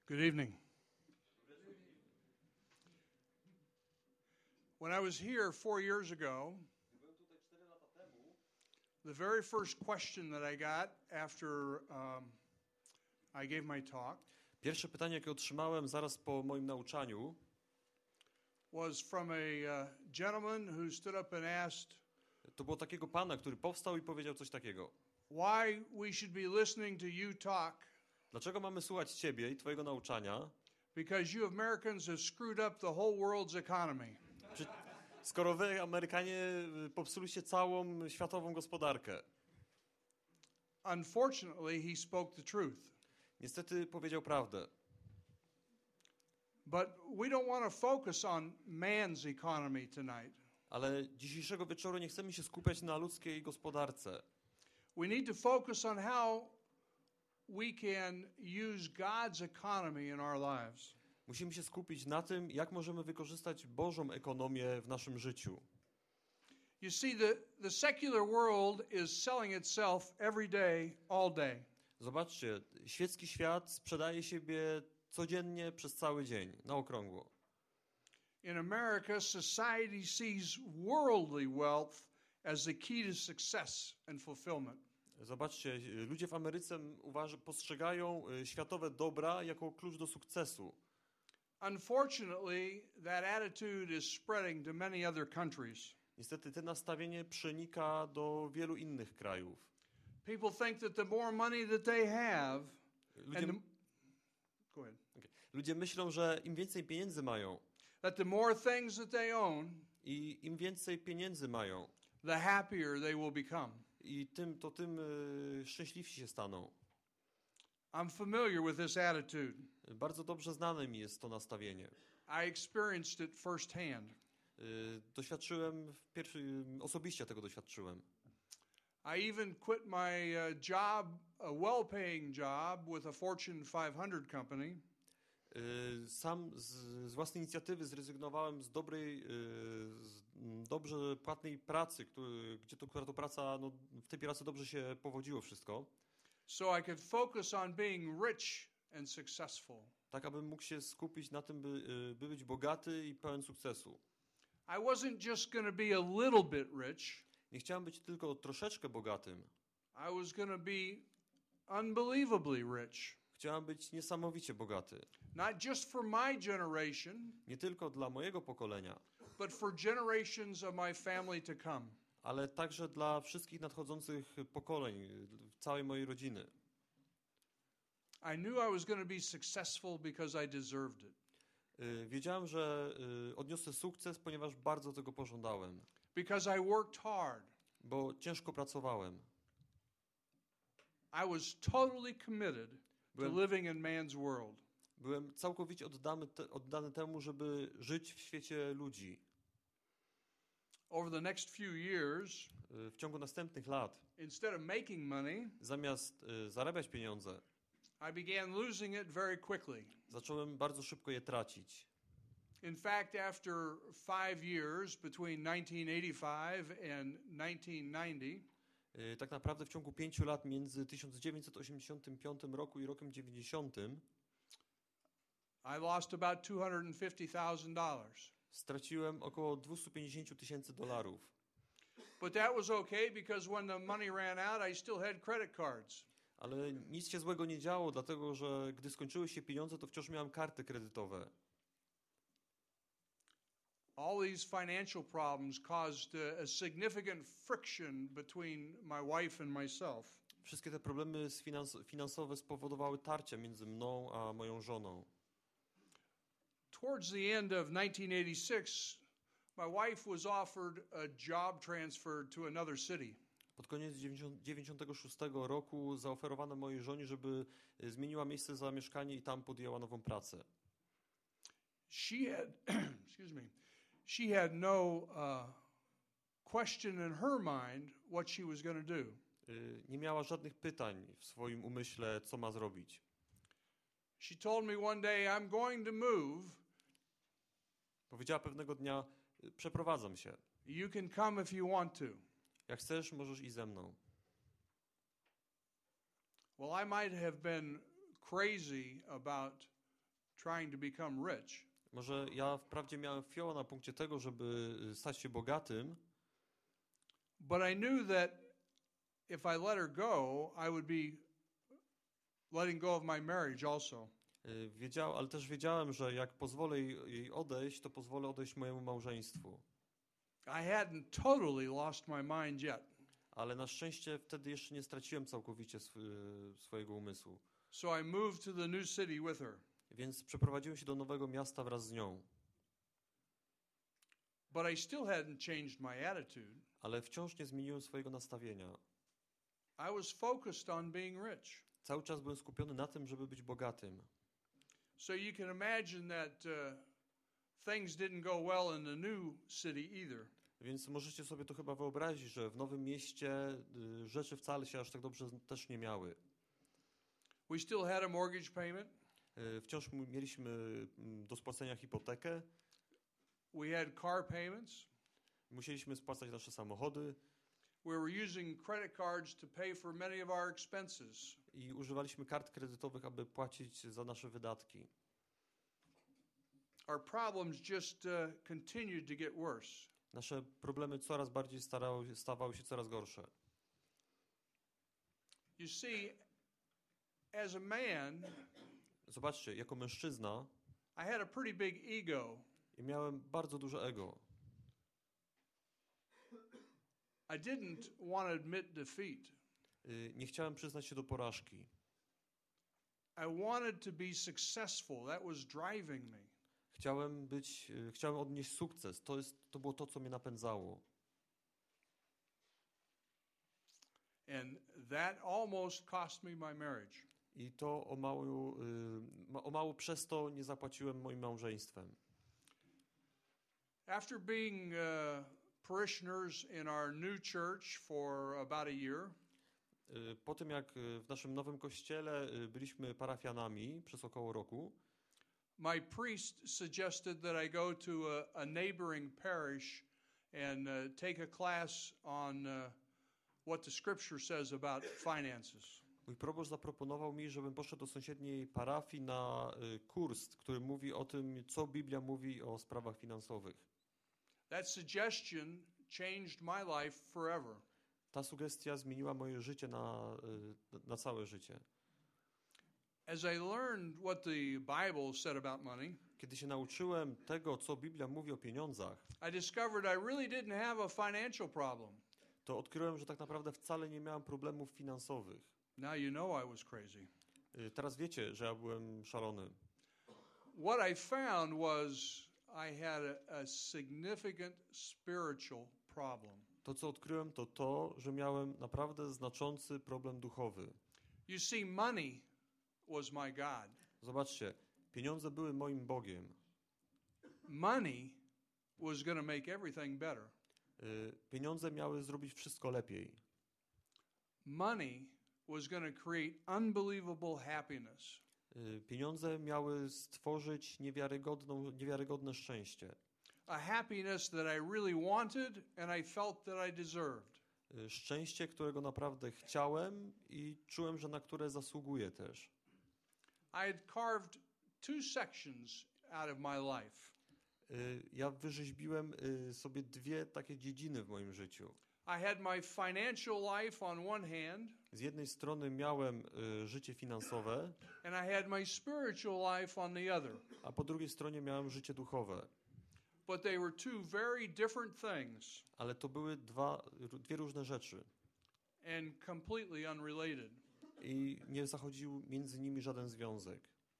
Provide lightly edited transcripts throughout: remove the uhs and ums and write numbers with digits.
Good evening. When I was here 4 years ago, the very first question that I got after I gave my talk Pierwsze pytanie, jakie otrzymałem zaraz po moim nauczaniu, was from a gentleman who stood up and asked, to było takiego pana, który powstał i powiedział coś takiego. why we should be listening to you talk, Dlaczego mamy słuchać ciebie i twojego nauczania? because you Americans have screwed up the whole world's economy. Skoro wy, Amerykanie, popsuliście całą światową gospodarkę. Unfortunately, he spoke the truth. Niestety powiedział prawdę. But we don't want to focus on man's economy tonight. Ale dzisiejszego wieczoru nie chcemy się skupiać na ludzkiej gospodarce. We need to focus on how we can use God's economy in our lives. Musimy się skupić na tym, jak możemy wykorzystać Bożą ekonomię w naszym życiu. You see, the secular world is selling itself every day, all day. Zobaczcie, świecki świat sprzedaje siebie codziennie przez cały dzień, na okrągło. In America, society sees worldly wealth as the key to success and fulfillment. Zobaczcie, ludzie w Ameryce postrzegają światowe dobra jako klucz do sukcesu. Unfortunately, that attitude is spreading to many other countries. Niestety to nastawienie przenika do wielu innych krajów. People think that the more money that they have, go ahead. Ludzie myślą, że im więcej pieniędzy mają That the more things that they own, i im więcej pieniędzy mają, the happier they will become. i tym szczęśliwsi się staną. I'm familiar with this attitude. Bardzo dobrze znane mi jest to nastawienie. I experienced it firsthand. Doświadczyłem osobiście tego doświadczyłem. I even quit my job, a well-paying job with a Fortune 500 company. Sam z własnej inicjatywy zrezygnowałem z dobrze płatnej pracy, która to praca, w tej pracy dobrze się powodziło wszystko. So I could focus on being rich and successful. Tak, abym mógł się skupić na tym, by być bogaty i pełen sukcesu. I wasn't just going to be a little bit rich. Nie chciałem być tylko troszeczkę bogatym. I was going to be unbelievably rich. Chciałem być niesamowicie bogaty. Not just for my generation, Nie tylko dla mojego pokolenia, but for generations of my family to come. ale także dla wszystkich nadchodzących pokoleń, całej mojej rodziny. I knew I was going to be successful because I deserved it. Wiedziałem, że odniosę sukces, ponieważ bardzo tego pożądałem. Because I worked hard. Bo ciężko pracowałem. I was totally committed to living in man's world. Byłem całkowicie oddany temu, żeby żyć w świecie ludzi. Over the next few years, w ciągu następnych lat, instead of making money, zamiast zarabiać pieniądze, I began losing it very quickly. Zacząłem bardzo szybko je tracić. In fact, after 5 years between 1985 and 1990, tak naprawdę w ciągu 5 lat między 1985 roku i rokiem 90 I lost about $250,000. Straciłem około $250,000. But that was okay because when the money ran out, I still had credit cards. Ale nic się złego nie działo, dlatego że gdy skończyły się pieniądze, to wciąż miałem karty kredytowe. All these financial problems caused a significant friction between my wife and myself. Wszystkie te problemy finansowe spowodowały tarcia między mną a moją żoną. Towards the end of 1986, my wife was offered a job transfer to another city. Pod koniec 96 roku zaoferowano mojej żonie, żeby zmieniła miejsce zamieszkania i tam podjęła nową pracę. She had no question in her mind what she was going to do. Nie miała żadnych pytań w swoim umyśle, co ma zrobić. She told me one day, I'm going to move. Powiedziała pewnego dnia, przeprowadzam się. You can come if you want to. Jak chcesz, możesz iść ze mną. Well, I might have been crazy about trying to become rich. Może ja wprawdzie miałem fioła na punkcie tego, żeby stać się bogatym, But I knew that if I let her go, I would be letting go of my marriage also. ale też wiedziałem, że jak pozwolę jej odejść, to pozwolę odejść mojemu małżeństwu. I hadn't totally lost my mind yet. Ale na szczęście wtedy jeszcze nie straciłem całkowicie swojego umysłu. So I moved to the new city with her. Więc przeprowadziłem się do nowego miasta wraz z nią. But I still hadn't changed my attitude. Ale wciąż nie zmieniłem swojego nastawienia. I was focused on being rich. Cały czas byłem skupiony na tym, żeby być bogatym. So you can imagine that things didn't go well in the new city either. Więc możecie sobie to chyba wyobrazić, że w nowym mieście rzeczy wcale się aż tak dobrze też nie miały. We still had a mortgage payment. Wciąż mieliśmy do spłacenia hipotekę. We had car payments. Musieliśmy spłacać nasze samochody. We were using credit cards to pay for many of our expenses. I używaliśmy kart kredytowych, aby płacić za nasze wydatki. Our problems just continued to get worse. Nasze problemy coraz bardziej stawały się coraz gorsze. You see, as a man, Zobaczcie, jako mężczyzna I had a pretty big ego. miałem bardzo duże ego. I didn't want to admit defeat. Nie chciałem przyznać się do porażki. I wanted to be successful. That was driving me. Chciałem odnieść sukces. To było to, co mnie napędzało. And that almost cost me my marriage. I to o mało przez to nie zapłaciłem moim małżeństwem. After being parishioners in our new church for about a year, Po tym, jak w naszym nowym kościele byliśmy parafianami przez około roku, my priest suggested that I go to a neighboring parish and take a class on what the scripture says about finances. mój proboszcz zaproponował mi, żebym poszedł do sąsiedniej parafii na kurs, który mówi o tym, co Biblia mówi o sprawach finansowych. That suggestion changed my life forever. Ta sugestia zmieniła moje życie na całe życie. As I learned what the Bible said about money, Kiedy się nauczyłem tego, co Biblia mówi o pieniądzach, I discovered I really didn't have a financial problem. to odkryłem, że tak naprawdę wcale nie miałem problemów finansowych. Now you know I was crazy. Teraz wiecie, że ja byłem szalony. What I found was I had a significant spiritual problem. To, co odkryłem, to, że miałem naprawdę znaczący problem duchowy. You see, money was my God. Zobaczcie, pieniądze były moim Bogiem. Money was going to make everything better. Pieniądze miały zrobić wszystko lepiej. Money was going to create unbelievable happiness. Pieniądze miały stworzyć niewiarygodne szczęście. A happiness that I really wanted and I felt that I deserved. Szczęście, którego naprawdę chciałem i czułem, że na które zasługuję też. I had carved two sections out of my life. Ja wyrzeźbiłem sobie dwie takie dziedziny w moim życiu. I had my financial life on one hand, Z jednej strony miałem życie finansowe, and I had my spiritual life on the other. a po drugiej stronie miałem życie duchowe. But they were two very different things Ale to były dwie różne rzeczy and completely unrelated. i nie zachodził między nimi żaden związek.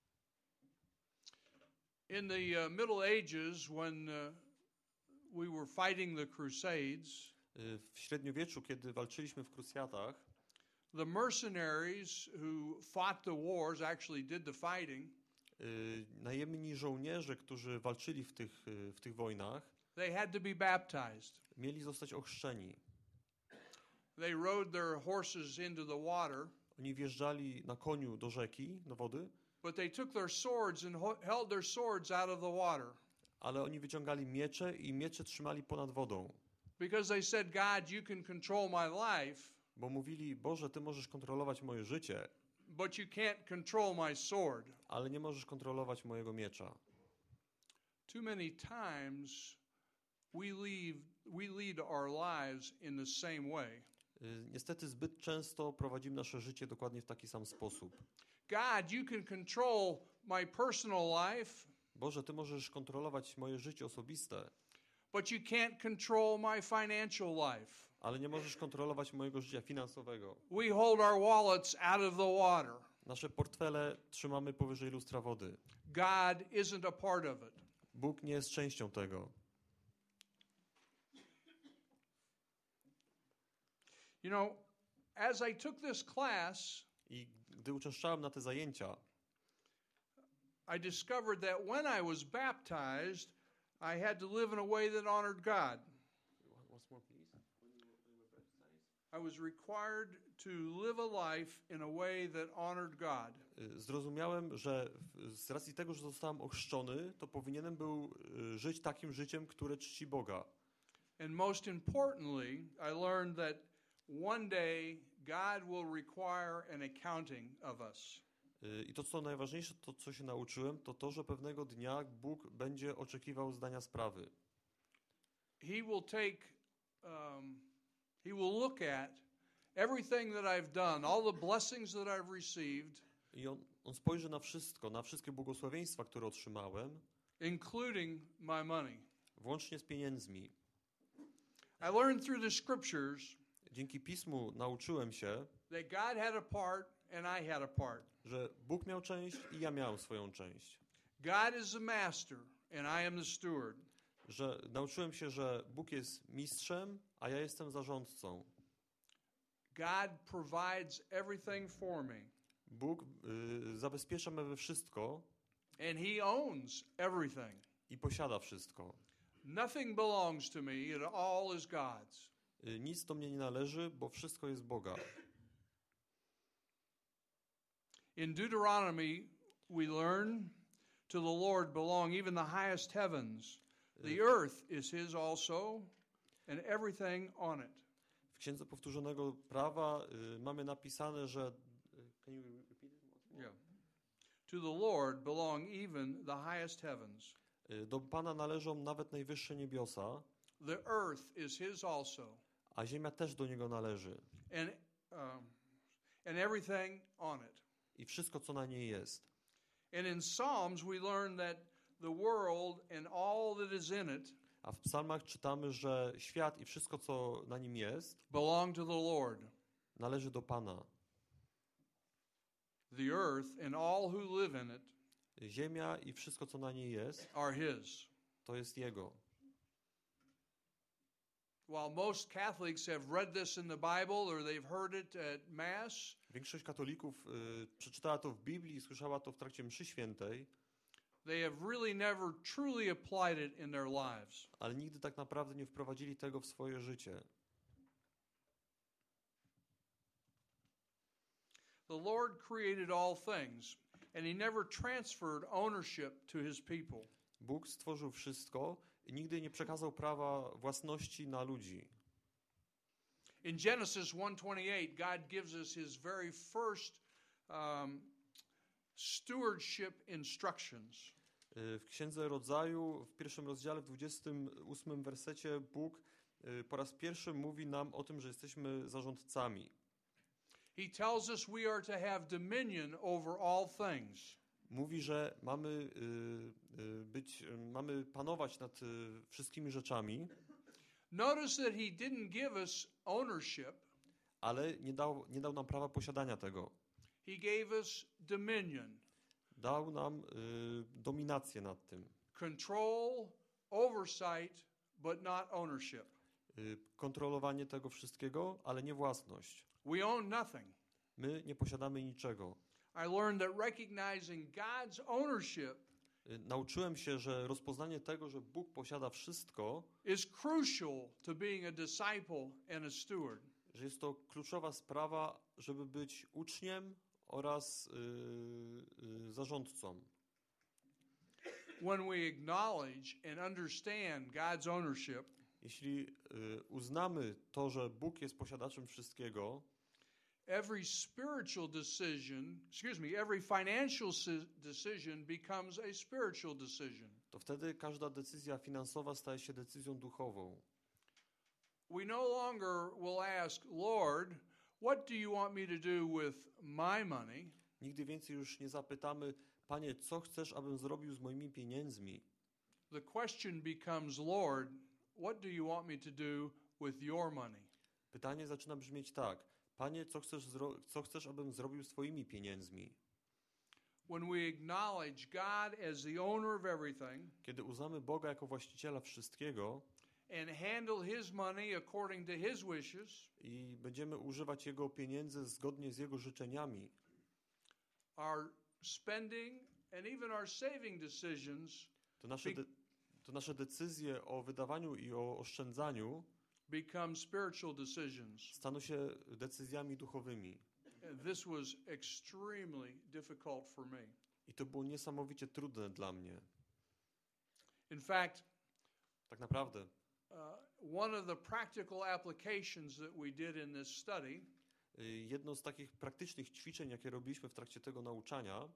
In the Middle Ages, when we were fighting the Crusades, W średniowieczu, kiedy walczyliśmy w krucjatach, the mercenaries who fought the wars actually did the fighting. Najemni żołnierze, którzy walczyli w tych wojnach, They had to be baptized. mieli zostać ochrzczeni. They rode their horses into the water, Oni wjeżdżali na koniu do rzeki, do wody, but they took their swords and held their swords out of the water ale oni wyciągali miecze i miecze trzymali ponad wodą. because they said, God, you can control my life, Bo mówili, Boże, Ty możesz kontrolować moje życie, but you can't control my sword. ale nie możesz kontrolować mojego miecza. Too many times we lead our lives in the same way. Niestety zbyt często prowadzimy nasze życie dokładnie w taki sam sposób. God, you can control my personal life, Boże, Ty możesz kontrolować moje życie osobiste, but you can't control my financial life. ale nie możesz kontrolować mojego życia finansowego. We hold our wallets out of the water. Nasze portfele trzymamy powyżej lustra wody. God isn't a part of it. Bóg nie jest częścią tego. You know, as I took this class, I gdy uczęszczałem na te zajęcia, I discovered that when I was baptized, I had to live in a way that honored God. I was required to live a life in a way that honored God. zrozumiałem, że z racji tego, że zostałem ochrzczony, to powinienem był żyć takim życiem, które czci Boga. And most importantly, I learned that one day God will require an accounting of us. I to, co najważniejsze, to co się nauczyłem, to to, że pewnego dnia Bóg będzie oczekiwał zdania sprawy. He will look at everything that I've done, all the blessings that I've received, I on spojrzy na wszystko, na wszystkie błogosławieństwa, które otrzymałem, including my money. włącznie z pieniędzmi. I learned through the scriptures Dzięki Pismu nauczyłem się, that God had a part and I had a part. że Bóg miał część i ja miałem swoją część. God is the master and I am the steward. Że nauczyłem się, że Bóg jest mistrzem, a ja jestem zarządcą. God provides everything for me. Bóg zabezpiecza mnie we wszystko And He owns everything. i posiada wszystko. Nothing belongs to me, it all is God's. Nic do mnie nie należy, bo wszystko jest Boga. In Deuteronomy, we learn to the Lord belong even the highest heavens. The earth is His also, and everything on it. W Księdze Powtórzonego Prawa mamy napisane, że can you repeat it? Yeah. To the Lord belong even the highest heavens. Do Pana należą nawet najwyższe niebiosa, The earth is His also, a ziemia też do Niego należy. and everything on it. I wszystko, co na niej jest. And in Psalms, we learn that the world and all that is in it A w psalmach czytamy, że świat i wszystko, co na nim jest, belong to the Lord. należy do Pana. The earth and all who live in it Ziemia i wszystko, co na niej jest, are His. to jest Jego. While most Catholics have read this in the Bible or they've heard it at Mass, Większość katolików przeczytała to w Biblii i słyszała to w trakcie mszy świętej, they have really never truly applied it in their lives. ale nigdy tak naprawdę nie wprowadzili tego w swoje życie. The Lord created all things, and He never transferred ownership to His people. Bóg stworzył wszystko i nigdy nie przekazał prawa własności na ludzi. In Genesis 1:28, God gives us His very first stewardship instructions. W Księdze Rodzaju, w 1 rozdziale, w 28 wersecie, Bóg po raz pierwszy mówi nam o tym, że jesteśmy zarządcami. He tells us we are to have dominion over all things. Mówi, że mamy panować nad wszystkimi rzeczami, Notice that He didn't give us ownership. ale nie dał nam prawa posiadania tego. He gave us dominion. Dał nam dominację nad tym. Control, oversight, but not ownership. Kontrolowanie tego wszystkiego, ale nie własność. We own nothing. My nie posiadamy niczego. I learned that recognizing God's ownership Nauczyłem się, że rozpoznanie tego, że Bóg posiada wszystko, is crucial to being a disciple and a steward. że jest to kluczowa sprawa, żeby być uczniem oraz zarządcą. When we acknowledge and understand God's ownership, Jeśli uznamy to, że Bóg jest posiadaczem wszystkiego, every every financial decision becomes a spiritual decision. to wtedy każda decyzja finansowa staje się decyzją duchową. We no longer will ask, Lord, what do you want me to do with my money? Nigdy więcej już nie zapytamy, Panie, co chcesz, abym zrobił z moimi pieniędzmi? The question becomes, Lord, what do you want me to do with your money? Pytanie zaczyna brzmieć tak. Panie, co chcesz, abym zrobił z twoimi pieniędzmi? When we acknowledge God as the owner of everything Kiedy uznamy Boga jako właściciela wszystkiego and handle his money according to his wishes, i będziemy używać Jego pieniędzy zgodnie z Jego życzeniami, our spending and even our saving decisions to nasze decyzje o wydawaniu i o oszczędzaniu become spiritual decisions. staną się decyzjami duchowymi. And this was extremely difficult for me. I to było niesamowicie trudne dla mnie. In fact, Tak naprawdę, one of the practical applications that we did in this study jedno z takich praktycznych ćwiczeń, jakie robiliśmy w trakcie tego nauczania,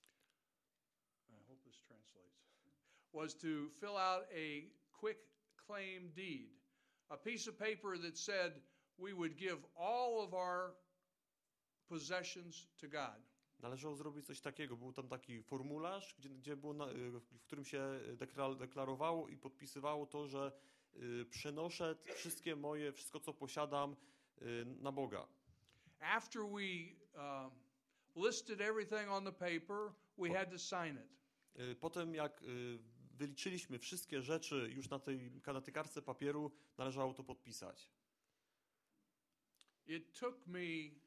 I hope this translates, was to fill out a quick claim deed, a piece of paper that said we would give all of our possessions to God. należało zrobić coś takiego. Był tam taki formularz, gdzie było w którym się deklarowało i podpisywało to, że przenoszę wszystko co posiadam na Boga. After we listed everything on the paper, we had to sign it. Potem jak wyliczyliśmy wszystkie rzeczy już na tej kartce papieru, należało to podpisać. It took me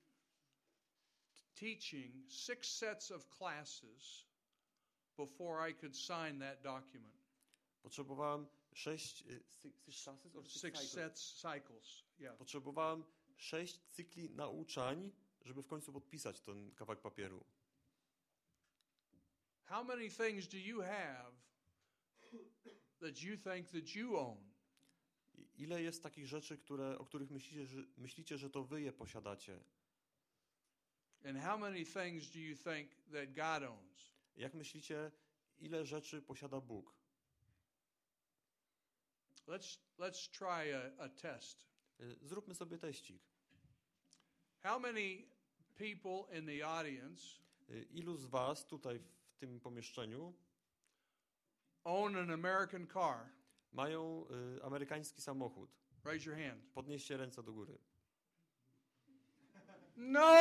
teaching 6 sets of classes before I could sign that document. Potrzebowałem 6 cycles. Yeah. Potrzebowałem 6 cykli nauczań, żeby w końcu podpisać ten kawałek papieru. How many things do you have that you think that you own? Ile jest takich rzeczy, o których myślicie, że to wy je posiadacie? And how many things do you think that God owns? Jak myślicie, ile rzeczy posiada Bóg? Let's try a test. Zróbmy sobie teścik. How many people in the audience Ilu z was tutaj w tym pomieszczeniu own an American car? mają amerykański samochód? Raise your hand. Podnieście ręce do góry. No!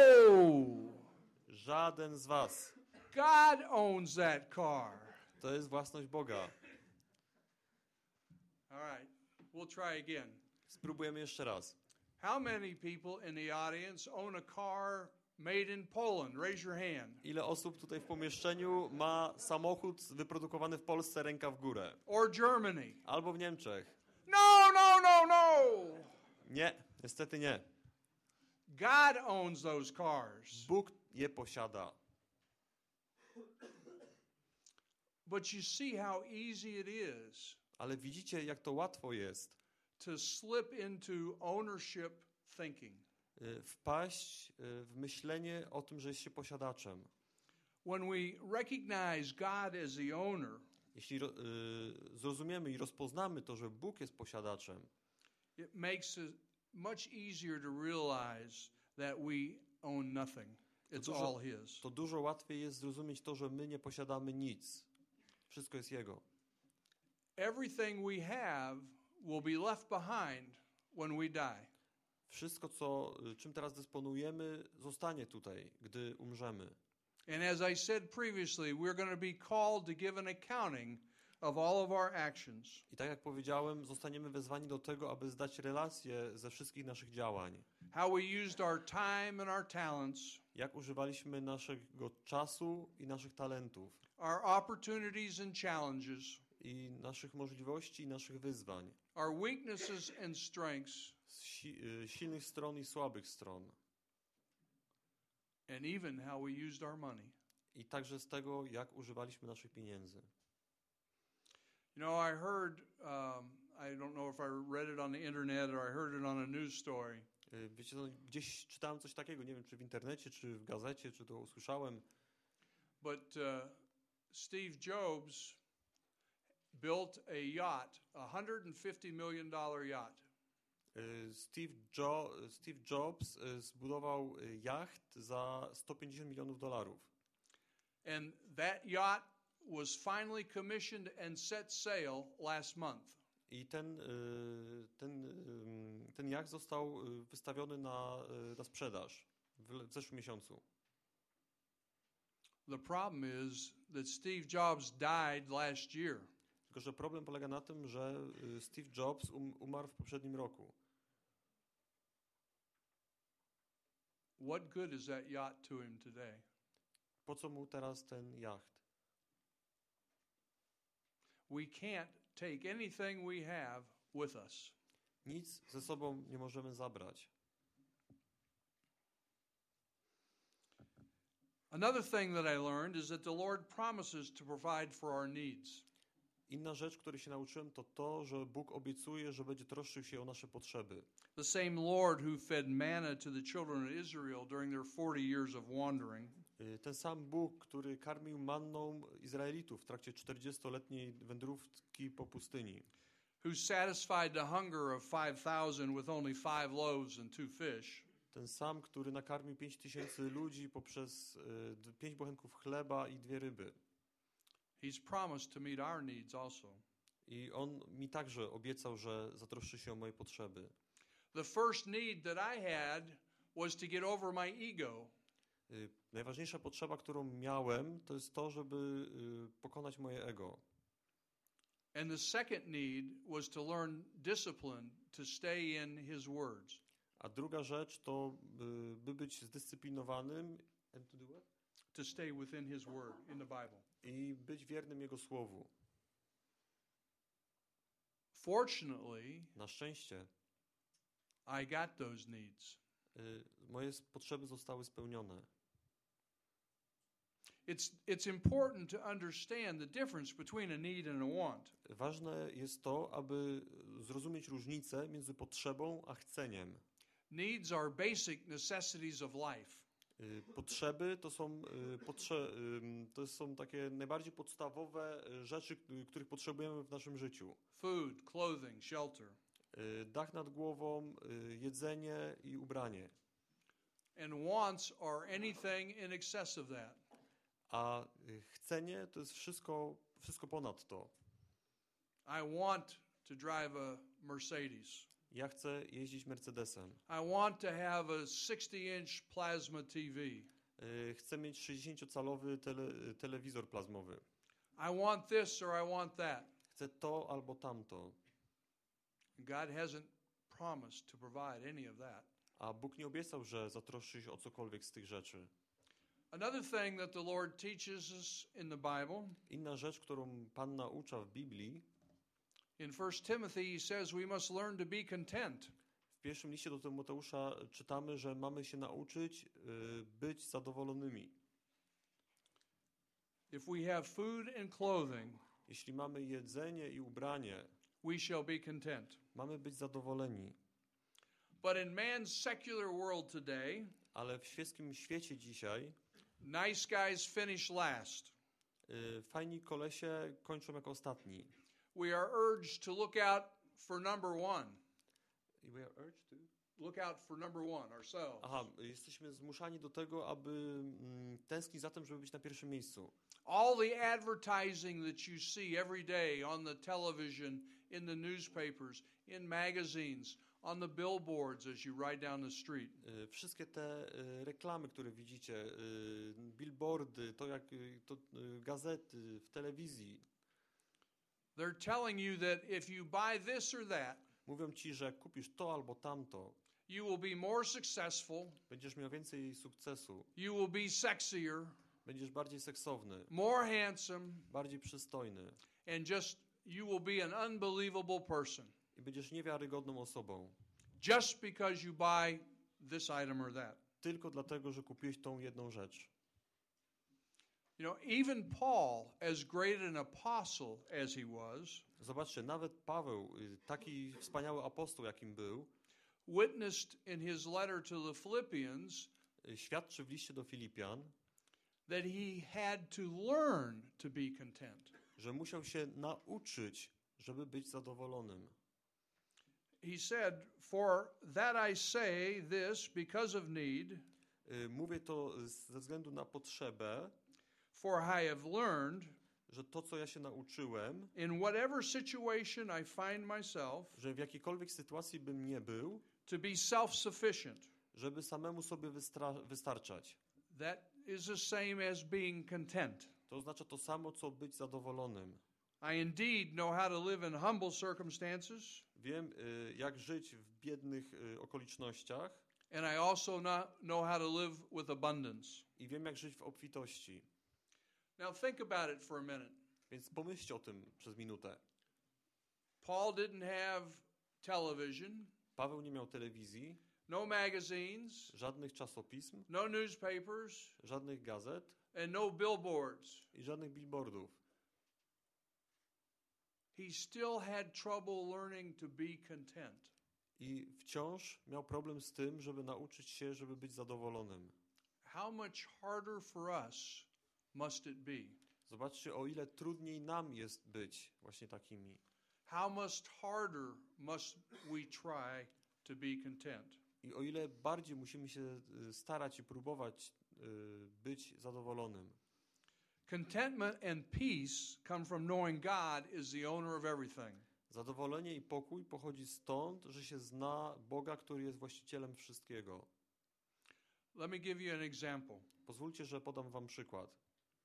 Żaden z was. God owns that car. To jest własność Boga. All right. We'll try again. Spróbujemy jeszcze raz. How many people in the audience own a car made in Poland? Raise your hand. Ile osób tutaj w pomieszczeniu ma samochód wyprodukowany w Polsce, ręka w górę? Or Germany? Albo w Niemczech? No! Nie, niestety nie. God owns those cars. Bóg je posiada. But you see how easy it is Ale widzicie, jak to łatwo jest to slip into ownership thinking. wpaść w myślenie o tym, że jest się posiadaczem. When we recognize God as the owner, Jeśli zrozumiemy i rozpoznamy to, że Bóg jest posiadaczem, it makes it much easier to realize that we own nothing. It's all His. to dużo łatwiej jest zrozumieć to, że my nie posiadamy nic. Wszystko jest Jego. Everything we have will be left behind when we die. Wszystko, czym teraz dysponujemy, zostanie tutaj, gdy umrzemy. And as I said previously, we're going to be called to give an accounting of all of our actions. I tak jak powiedziałem, zostaniemy wezwani do tego, aby zdać relację ze wszystkich naszych działań. How we used our time and our talents, Jak używaliśmy naszego czasu i naszych talentów, our opportunities and challenges, i naszych możliwości i naszych wyzwań, our weaknesses and strengths, silnych stron i słabych stron. and even how we used our money. I także z tego, jak używaliśmy naszych pieniędzy. You know, I heard, I don't know if I read it on the internet or I heard it on a news story. Wiecie, no, gdzieś czytałem coś takiego, nie wiem, czy w internecie, czy w gazecie, czy to usłyszałem. But Steve Jobs built a yacht, $150 million yacht. Steve Jobs zbudował jacht za $150 milionów. And that yacht was finally commissioned and set sail last month. I ten jacht został wystawiony na sprzedaż w zeszłym miesiącu. The problem is that Steve Jobs died last year. Tylko że problem polega na tym, że Steve Jobs umarł w poprzednim roku. What good is that yacht to him today? Po co mu teraz ten jacht? We can't take anything we have with us. Nic ze sobą nie możemy zabrać. Another thing that I learned is that the Lord promises to provide for our needs. Inna rzecz, której się nauczyłem, to to, że Bóg obiecuje, że będzie troszczył się o nasze potrzeby. The same Lord who fed manna to the children of Israel during their 40 years of wandering Ten sam Bóg, który karmił manną Izraelitów w trakcie 40-letniej wędrówki po pustyni. who satisfied the hunger of 5,000 with only 5 loaves and 2 fish, Ten sam, który nakarmił 5000 ludzi poprzez 5 bochenków chleba i 2 ryby. he's promised to meet our needs also. I on mi także obiecał, że zatroszczy się o moje potrzeby. The first need that I had was to get over my ego. Najważniejsza potrzeba, którą miałem, to jest to, żeby pokonać moje ego. And the second need was to learn discipline to stay in his words. A druga rzecz to by być zdyscyplinowanym and to do what? To stay within his word in the Bible. I być wiernym Jego słowu. Fortunately, Na szczęście I got those needs. moje potrzeby zostały spełnione. It's important to understand the difference between a need and a want. Ważne jest to, aby zrozumieć różnicę między potrzebą a chceniem. Needs are basic necessities of life. Potrzeby to są takie najbardziej podstawowe rzeczy, których potrzebujemy w naszym życiu. Food, clothing, shelter. Dach nad głową, jedzenie i ubranie. And wants are anything in excess of that. A chcenie to jest wszystko ponad to. I want to drive a Mercedes. Ja chcę jeździć Mercedesem. I want to have a 60-inch plasma TV. Chcę mieć 60-calowy telewizor plazmowy. I want this or I want that. Chcę to albo tamto. God hasn't promised to provide any of that. A Bóg nie obiecał, że zatroszczy się o cokolwiek z tych rzeczy. Another thing that the Lord teaches us in the Bible, Inna rzecz, którą Pan naucza w Biblii, in 1 Timothy he says we must learn to be content. w pierwszym liście do Tymoteusza czytamy, że mamy się nauczyć być zadowolonymi. If we have food and clothing, Jeśli mamy jedzenie i ubranie, we shall be content. mamy być zadowoleni. But in man's secular world today, Ale w świeckim świecie dzisiaj nice guys finish last. fajni kolesie kończą jako ostatni. We are urged to look out for number one. We are urged to? Look out for number one ourselves. Aha, jesteśmy zmuszani do tego, aby tęsknić za tym, żeby być na pierwszym miejscu. All the advertising that you see every day on the television, in the newspapers, in magazines, on the billboards as you ride down the street. Wszystkie te reklamy, które widzicie, billboardy, gazety, w telewizji. They're telling you that if you buy this or that, Mówią ci, że kupisz to albo tamto, you will be more successful, będziesz miał więcej sukcesu, you will be sexier, będziesz bardziej seksowny, more handsome, bardziej przystojny and just you will be an unbelievable person i będziesz niewiarygodną osobą. just because you buy this item or that. Tylko dlatego, że kupiłeś tą jedną rzecz. You know, even Paul, as great an apostle as he was, Zobaczcie, nawet Paweł, taki wspaniały apostoł, jakim był, witnessed in his letter to the Philippians świadczy w liście do Filipian, that he had to learn to be content. że musiał się nauczyć, żeby być zadowolonym. He said, "For that I say this because of need, Mówię to ze względu na potrzebę, for I have learned że to, co ja się nauczyłem, in whatever situation I find myself, że w jakiejkolwiek sytuacji bym nie był, to be self-sufficient." żeby samemu sobie wystarczać. That is the same as being content. To oznacza to samo, co być zadowolonym. I indeed know how to live in humble circumstances, Wiem, jak żyć w biednych okolicznościach and I also know how to live with abundance. i wiem, jak żyć w obfitości. Now think about it for a minute. Więc pomyślcie o tym przez minutę. Paul didn't have television, Paweł nie miał telewizji, no magazines, żadnych czasopism, no newspapers, żadnych gazet and no billboards. i żadnych billboardów. He still had trouble learning to be content. I wciąż miał problem z tym, żeby nauczyć się, żeby być zadowolonym. How much harder for us must it be? Zobaczcie, o ile trudniej nam jest być właśnie takimi. How much harder must we try to be content? I o ile bardziej musimy się starać i próbować być zadowolonym. Contentment and peace come from knowing God is the owner of everything. Zadowolenie i pokój pochodzi stąd, że się zna Boga, który jest właścicielem wszystkiego. Let me give you an example. Pozwólcie, że podam wam przykład.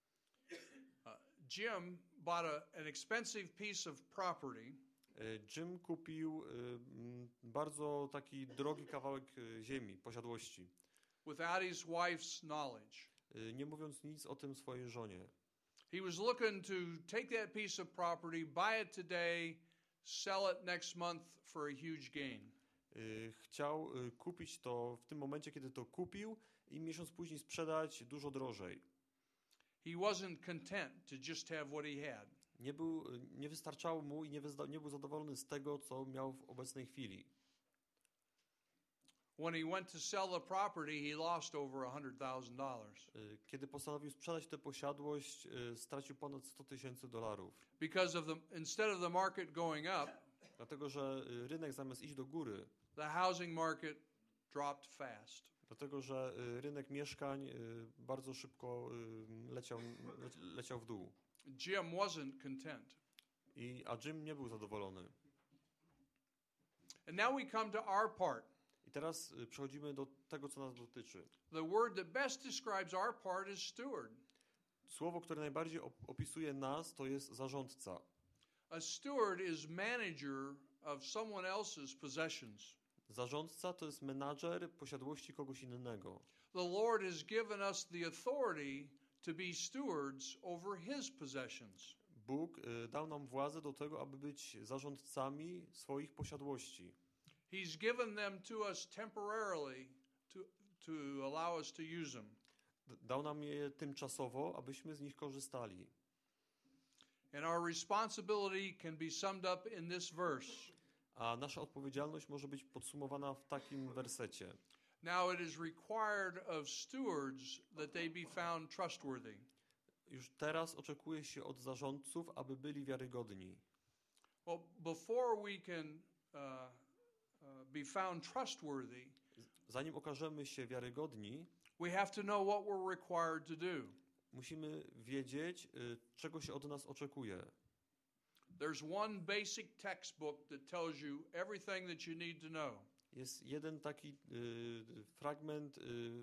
Jim bought an expensive piece of property Jim kupił bardzo taki drogi kawałek ziemi, posiadłości, without his wife's knowledge. nie mówiąc nic o tym swojej żonie. He was looking to take that piece of property, buy it today, sell it next month for a huge gain. Chciał kupić to w tym momencie, kiedy to kupił i miesiąc później sprzedać dużo drożej. He wasn't content to just have what he had. Nie wystarczało mu i nie był zadowolony z tego, co miał w obecnej chwili. When he went to sell the property, he lost over $100,000 Kiedy postanowił sprzedać tę posiadłość, stracił ponad $100,000. because instead of the market going up, Dlatego, że rynek zamiast iść do góry, the housing market dropped fast. dlatego, że rynek mieszkań bardzo szybko leciał w dół. Jim wasn't content. A Jim nie był zadowolony. And now we come to our part. I teraz przechodzimy do tego, co nas dotyczy. The word that best describes our part is steward. Słowo, które najbardziej opisuje nas, to jest zarządca. A steward is manager of someone else's possessions. Zarządca to jest menadżer posiadłości kogoś innego. The Lord has given us the authority to be stewards over his possessions. Bóg dał nam władzę do tego, aby być zarządcami swoich posiadłości. He's given them to us temporarily to allow us to use them. Dał nam je tymczasowo, abyśmy z nich korzystali. And our responsibility can be summed up in this verse. A nasza odpowiedzialność może być podsumowana w takim wersecie. Now it is required of stewards that they be found trustworthy. Już teraz oczekuje się od zarządców, aby byli wiarygodni. Well, before we can be found trustworthy, Zanim okażemy się wiarygodni, we have to know what we're required to do. musimy wiedzieć, czego się od nas oczekuje. There's one basic textbook that tells you everything that you need to know. Jest jeden taki fragment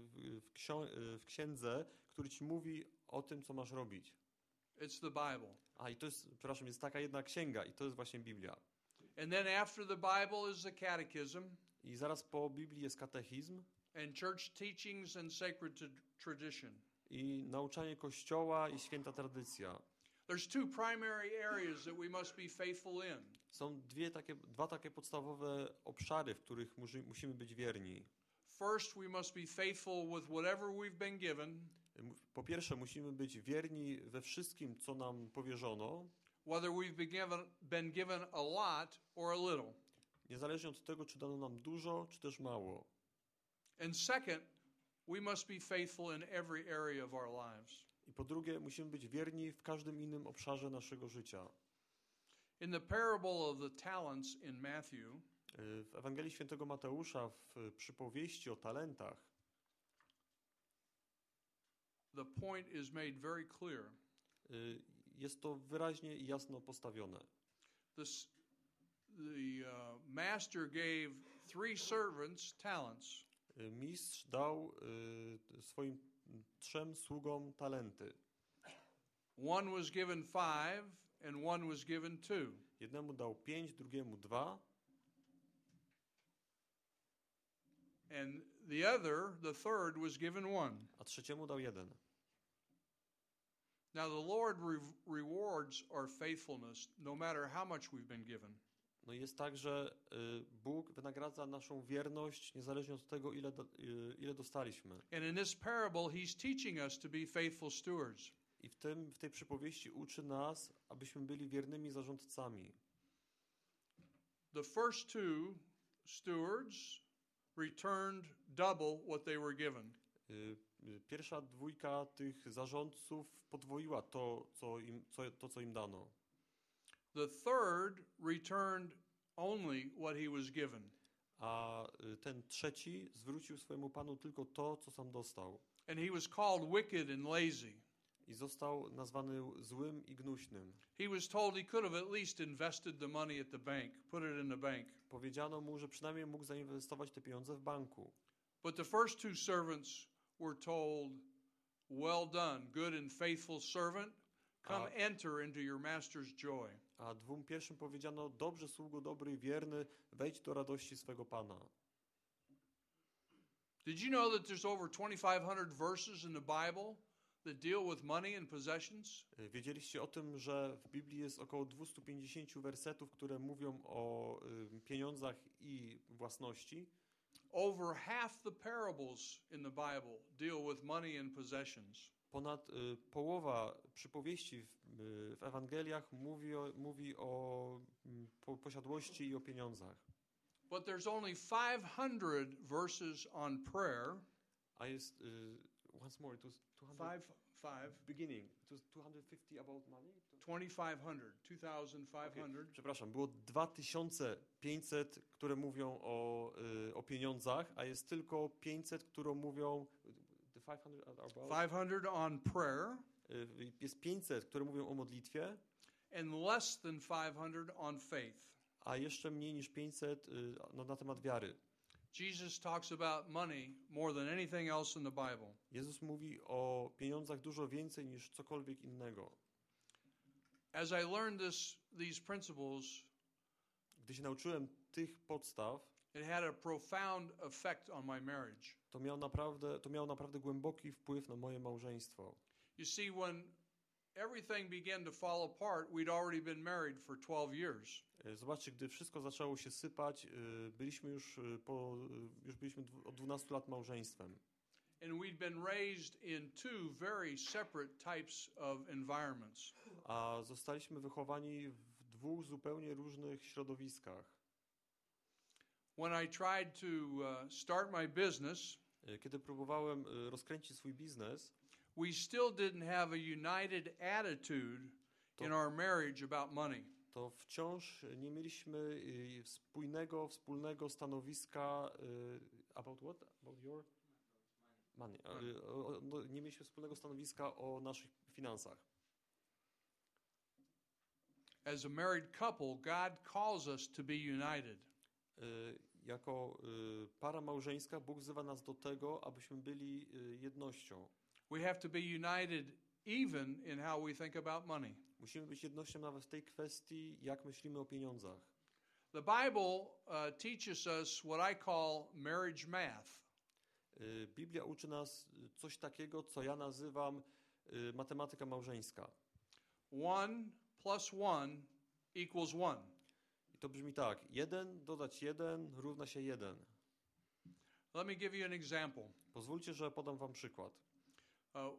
w księdze, który ci mówi o tym, co masz robić. It's the Bible. Jest taka jedna księga i to jest właśnie Biblia. And then after the Bible is the catechism I zaraz po Biblii jest katechizm and church teachings and sacred tradition. i nauczanie Kościoła i święta tradycja. There's two primary areas that we must be faithful in. Są dwa takie podstawowe obszary, w których musimy być wierni. First, we must be faithful with whatever we've been given, Po pierwsze, musimy być wierni we wszystkim, co nam powierzono, whether we've been given a lot or a little. Niezależnie od tego, czy dano nam dużo, czy też mało. And second, we must be faithful in every area of our lives. I po drugie, musimy być wierni w każdym innym obszarze naszego życia. In the parable of the talents in Matthew, W Ewangelii Świętego Mateusza, w przypowieści o talentach, the point is made very clear. jest to wyraźnie i jasno postawione. The master gave 3 servants talents. Mistrz dał swoim 3 sługom talenty. One was given 5 and one was given 2. Jednemu dał 5, drugiemu 2, And the third was given 1. a trzeciemu dał 1. Now the Lord rewards our faithfulness no matter how much we've been given. No i jest tak, że Bóg wynagradza naszą wierność niezależnie od tego, ile dostaliśmy. And in this parable, he's teaching us to be faithful stewards. I w tej przypowieści uczy nas, abyśmy byli wiernymi zarządcami. The first 2 stewards returned double what they were given. Pierwsza 2 tych zarządców podwoiła to, co im dano. The third returned only what he was given. A ten trzeci zwrócił swojemu panu tylko to, co sam dostał. And he was called wicked and lazy. I został nazwany złym i gnuśnym. He was told he could have at least invested the money at the bank, put it in the bank. Powiedziano mu, że przynajmniej mógł zainwestować te pieniądze w banku. But the first 2 servants were told, well done, good and faithful servant. Come enter into your master's joy. A 2 pierwszym powiedziano, dobrze sługo, dobry i wierny, wejdź do radości swego Pana. Did you know that there's over 2,500 verses in the Bible that deal with money and possessions? Wiedzieliście o tym, że w Biblii jest około 250 wersetów, które mówią o pieniądzach i własności? Over half the parables in the Bible deal with money and possessions. Ponad połowa przypowieści w Ewangeliach mówi o posiadłości i o pieniądzach. But there's only 500 verses on prayer. A jest once more, it was 5 beginning. It was 250 about money. 2,500. Przepraszam, było 2500, które mówią o pieniądzach, a jest tylko 500, które mówią 500 on prayer. Jest 500, które mówią o modlitwie. And less than 500 on faith. A jeszcze mniej niż 500 na temat wiary. Jesus talks about money more than anything else in the Bible. Jezus mówi o pieniądzach dużo więcej niż cokolwiek innego. As I learned these principles, gdy się nauczyłem tych podstaw, it had a profound effect on my marriage. To miało naprawdę głęboki wpływ na moje małżeństwo. You see, when everything began to fall apart, we'd already been married for 12 years. Zobaczcie, gdy wszystko zaczęło się sypać, byliśmy już od 12 lat małżeństwem. And we'd been raised in 2 very separate types of environments. A zostaliśmy wychowani w 2 zupełnie różnych środowiskach. When I tried to start my business, kiedy próbowałem rozkręcić swój biznes, we still didn't have a united attitude in our marriage about money. To wciąż nie mieliśmy wspólnego stanowiska about what? About your money. Nie mieliśmy wspólnego stanowiska o naszych finansach. As a married couple, God calls us to be united. Jako para małżeńska Bóg wzywa nas do tego, abyśmy byli jednością. We have to be united even in how we think about money. Musimy być jednością nawet w tej kwestii, jak myślimy o pieniądzach. The Bible teaches us what I call marriage math. Biblia uczy nas coś takiego, co ja nazywam matematyka małżeńska. 1 plus 1 equals 1. I to brzmi tak: 1 dodać 1 równa się 1. Let me give you an example. Pozwólcie, że podam wam przykład.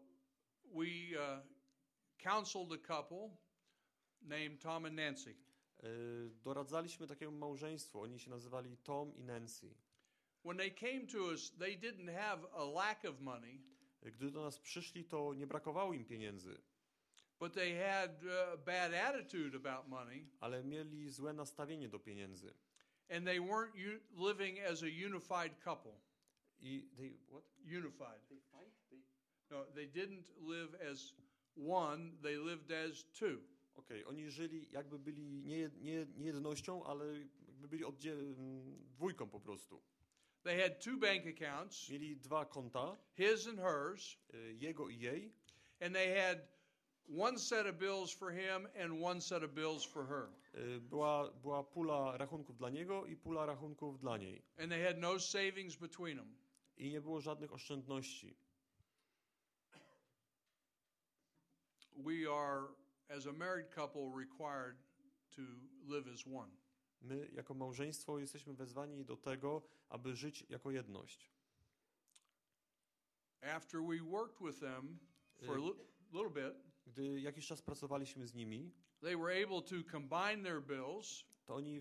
We counseled a couple named Tom and Nancy. Doradzaliśmy takiemu małżeństwu. Oni się nazywali Tom i Nancy. When they came to us, they didn't have a lack of money, Gdy do nas przyszli, to nie brakowało im pieniędzy, but they had a bad attitude about money, ale mieli złe nastawienie do pieniędzy. and they weren't living as a unified couple. I what? Unified. No, they didn't live as one, they lived as two. Okej, oni żyli jakby byli nie jednością, ale jakby byli dwójką po prostu. They had two bank accounts, Mieli dwa konta, his and hers, jego i jej, and they had one set of bills for him and one set of bills for her. Była pula rachunków dla niego i pula rachunków dla niej. And they had no savings between them. I nie było żadnych oszczędności. We are, as a married couple, required to live as one. My, jako małżeństwo, jesteśmy wezwani do tego, aby żyć jako jedność. After we worked with them for a little bit, Gdy jakiś czas pracowaliśmy z nimi, they were able to combine their bills to oni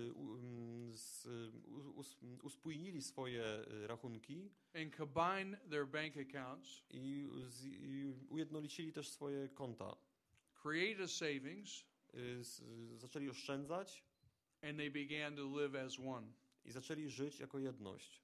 uspójnili swoje rachunki and combine their bank accounts, i ujednolicili też swoje konta. create a savings, Zaczęli oszczędzać and they began to live as one. i zaczęli żyć jako jedność.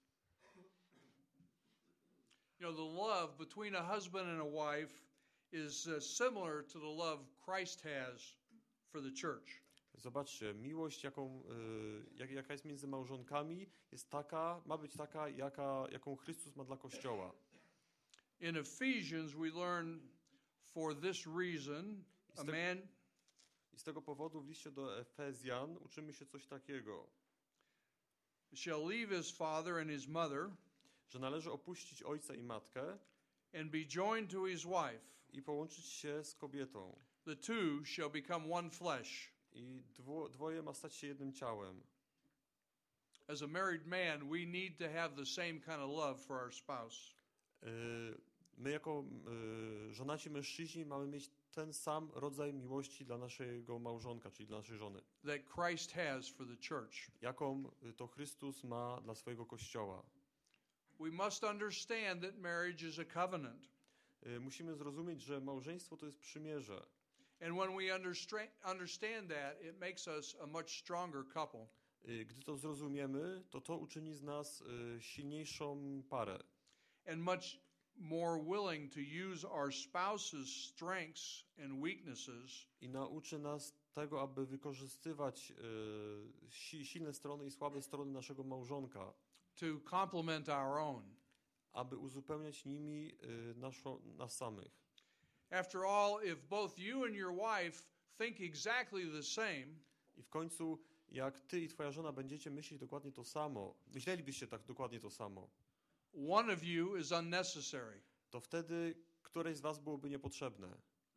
You know, the love between a husband and a wife is similar to the love Christ has for the church. Zobaczcie, miłość, jaka jest między małżonkami, ma być taka, jaką Chrystus ma dla Kościoła. In Ephesians, we learn for this reason, a man I z tego powodu w liście do Efezjan uczymy się coś takiego, shall leave his father and his mother że należy opuścić ojca i matkę and be joined to his wife. i połączyć się z kobietą. The two shall become one flesh. I dwoje ma stać się jednym ciałem. As a married man, we need to have the same kind of love for our spouse. My jako żonaci mężczyźni mamy mieć ten sam rodzaj miłości dla naszego małżonka, czyli dla naszej żony, That Christ has for the church. jaką to Chrystus ma dla swojego Kościoła. We must understand that marriage is a covenant. Musimy zrozumieć, że małżeństwo to jest przymierze. And when we understand that, it makes us a much stronger couple. Gdy to zrozumiemy, to uczyni z nas silniejszą parę. And much more willing to use our spouse's strengths and weaknesses I nauczy nas tego, aby wykorzystywać silne strony i słabe strony naszego małżonka, to complement our own. aby uzupełniać nimi nas samych. After all, if both you and your wife think exactly the same, I w końcu, jak ty i twoja żona będziecie myśleć dokładnie to samo, myślelibyście tak dokładnie to samo, one of you is unnecessary. to wtedy któreś z was byłoby niepotrzebne.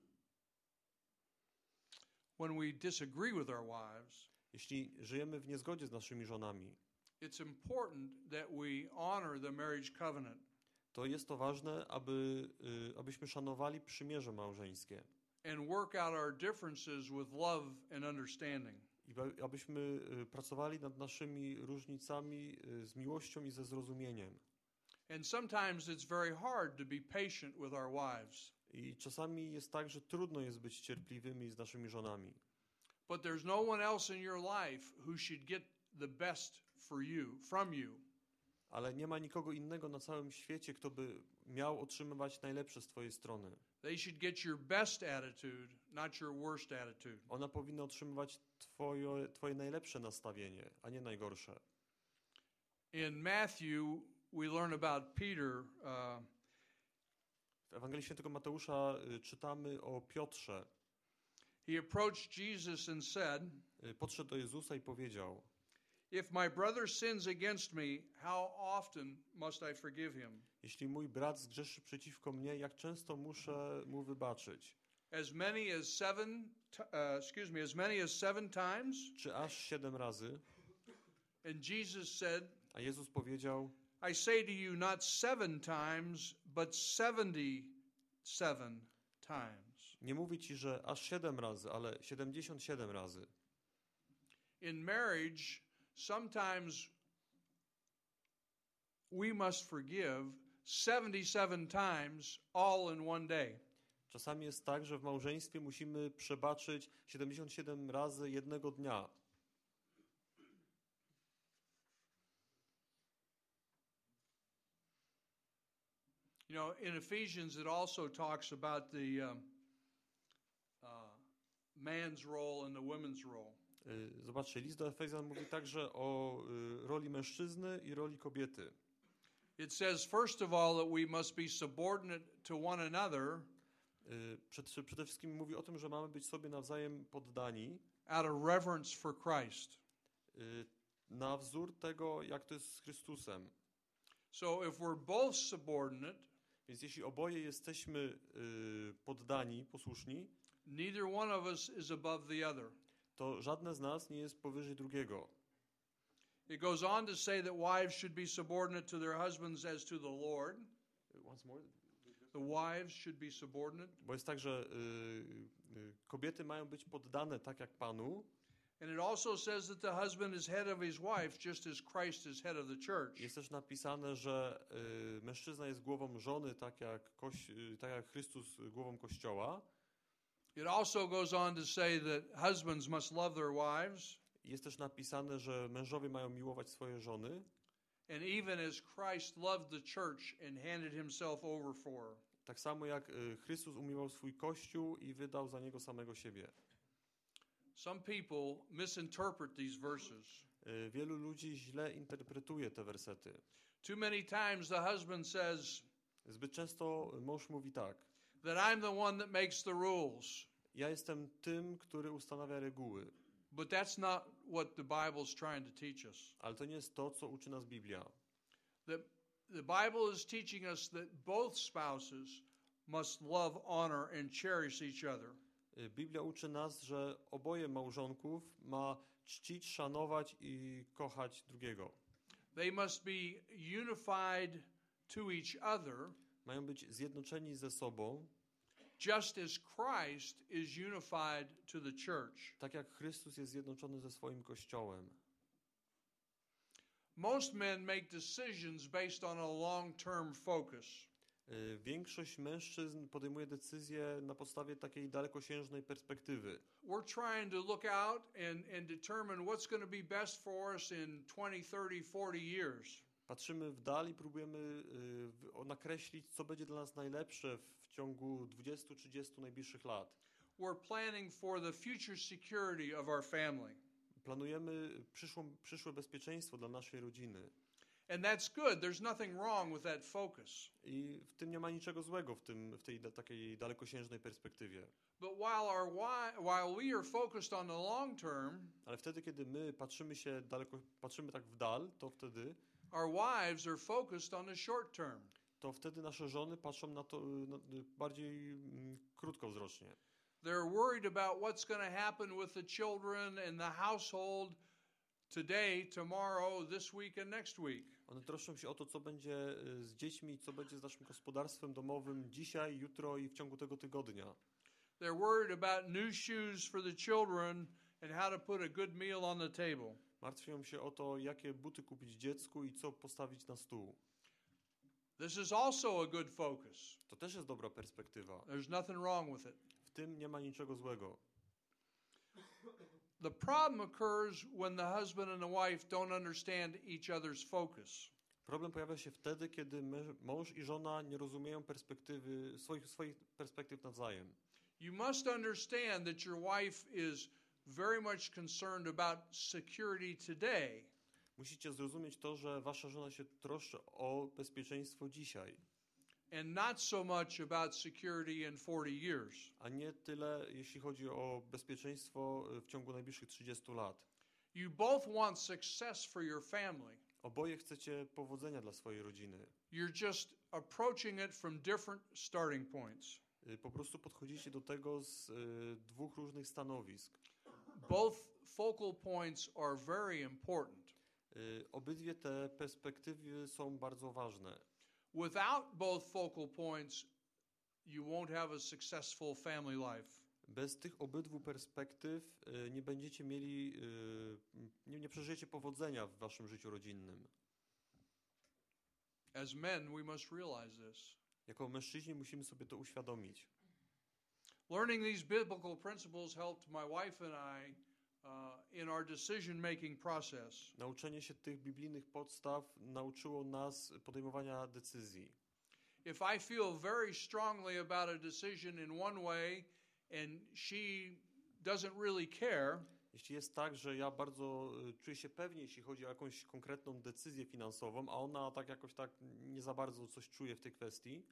When we disagree with our wives, Jeśli żyjemy w niezgodzie z naszymi żonami, it's important that we honor the marriage covenant. to jest to ważne, abyśmy szanowali przymierze małżeńskie And work out our differences with love and understanding. i abyśmy pracowali nad naszymi różnicami z miłością i ze zrozumieniem. And sometimes it's very hard to be patient with our wives. I czasami jest tak, że trudno jest być cierpliwymi z naszymi żonami. But there's no one else in your life who should get the best from you. Ale nie ma nikogo innego na całym świecie, kto by miał otrzymywać najlepsze z twojej strony. They should get your best attitude, not your worst attitude. Ona powinna otrzymywać twoje najlepsze nastawienie, a nie najgorsze. In Matthew, we learn about Peter. W Ewangelii Świętego Mateusza czytamy o Piotrze. He approached Jesus and said, Podszedł do Jezusa i powiedział: "If my brother sins against me, how often must I forgive him? Jeśli mój brat zgrzeszy przeciwko mnie, jak często muszę mu wybaczyć? As many as 7 times?" Czy aż 7 razy? And Jesus said, A Jezus powiedział: "I say to you, not 7 times, but 77 times." Nie mówię ci, że aż 7 razy, ale 77 razy. In marriage, sometimes we must forgive 77 times all in one day. Czasami jest tak, że w małżeństwie musimy przebaczyć 77 razy jednego dnia. You know, in Ephesians, it also talks about the man's role and the woman's role. Zobaczcie, list do Efezjan mówi także o roli mężczyzny i roli kobiety. It says, first of all, that we must be subordinate to one another Przede wszystkim mówi o tym, że mamy być sobie nawzajem poddani out of reverence for Christ. Na wzór tego, jak to jest z Chrystusem. So if we're both subordinate, Więc jeśli oboje jesteśmy poddani, posłuszni, neither one of us is above the other. to żadne z nas nie jest powyżej drugiego. It goes on to say that wives should be subordinate to their husbands as to the Lord. Once more. The wives should be subordinate. Bo jest tak, że kobiety mają być poddane tak jak Panu. And it also says that the husband is head of his wife, just as Christ is head of the church. Jest też napisane, że mężczyzna jest głową żony, tak jak Chrystus głową Kościoła. It also goes on to say that husbands must love their wives. Jest też napisane, że mężowie mają miłować swoje żony. And even as Christ loved the church and handed himself over for her. Tak samo jak Chrystus umiłował swój Kościół i wydał za niego samego siebie. Some people misinterpret these verses. Wielu ludzi źle interpretuje te wersety. Too many times the husband says Zbyt często mąż mówi tak: that I'm the one that makes the rules. ja jestem tym, który ustanawia reguły. But that's not what the Bible's trying to teach us. Ale to nie jest to, co uczy nas Biblia. The Bible is teaching us that both spouses must love, honor, and cherish each other. Biblia uczy nas, że oboje małżonków ma czcić, szanować i kochać drugiego. They must be unified to each other, Mają być zjednoczeni ze sobą, just as Christ is unified to the church. tak jak Chrystus jest zjednoczony ze swoim Kościołem. Most men make decisions based on a long-term focus. Większość mężczyzn podejmuje decyzje na podstawie takiej dalekosiężnej perspektywy. We're trying to look out and determine what's going to be best for us in 20, 30, 40 years. Patrzymy w dal i próbujemy nakreślić, co będzie dla nas najlepsze w ciągu 20-30 najbliższych lat. We're planning for the future security of our family. Planujemy przyszłe bezpieczeństwo dla naszej rodziny. And that's good. There's nothing wrong with that focus. I w tym nie ma niczego złego, w tej takiej dalekosiężnej perspektywie. But while we are focused on the long term, Ale wtedy, kiedy my patrzymy tak w dal, to wtedy our wives are focused on the short term. nasze żony patrzą na to bardziej krótkowzrocznie. They're worried about what's going to happen with the children and the household today, tomorrow, this week and next week. One troszczą się o to, co będzie z dziećmi, co będzie z naszym gospodarstwem domowym dzisiaj, jutro i w ciągu tego tygodnia. They're worried about new shoes for the children and how to put a good meal on the table. Martwią się o to, jakie buty kupić dziecku i co postawić na stół. This is also a good focus. To też jest dobra perspektywa. There's nothing wrong with it. W tym nie ma niczego złego. The problem occurs when the husband and the wife don't understand each other's focus. Problem pojawia się wtedy, kiedy mąż i żona nie rozumieją swoich perspektyw nawzajem. You must understand that your wife is very much concerned about security today. Musicie zrozumieć to, że wasza żona się troszczy o bezpieczeństwo dzisiaj, and not so much about security in 40 years. a nie tyle, jeśli chodzi o bezpieczeństwo w ciągu najbliższych 30 lat. You both want success for your family. Oboje chcecie powodzenia dla swojej rodziny. You're just approaching it from different starting points. Po prostu podchodzicie do tego z dwóch różnych stanowisk. Both focal points are very important. Obydwie te perspektywy są bardzo ważne. Without both focal points, you won't have a successful family life. Bez tych obydwu perspektyw nie będziecie mieli, nie przeżyjecie powodzenia w waszym życiu rodzinnym. As men, we must realize this. Jako mężczyźni musimy sobie to uświadomić. Learning these biblical principles helped my wife and I in our decision-making process. Nauczenie się tych biblijnych podstaw nauczyło nas podejmowania decyzji. If I feel very strongly about a decision in one way and she doesn't really care, Jeśli jest tak, że ja bardzo czuję się pewnie, jeśli chodzi o jakąś konkretną decyzję finansową, a ona tak jakoś tak nie za bardzo coś czuje w tej kwestii,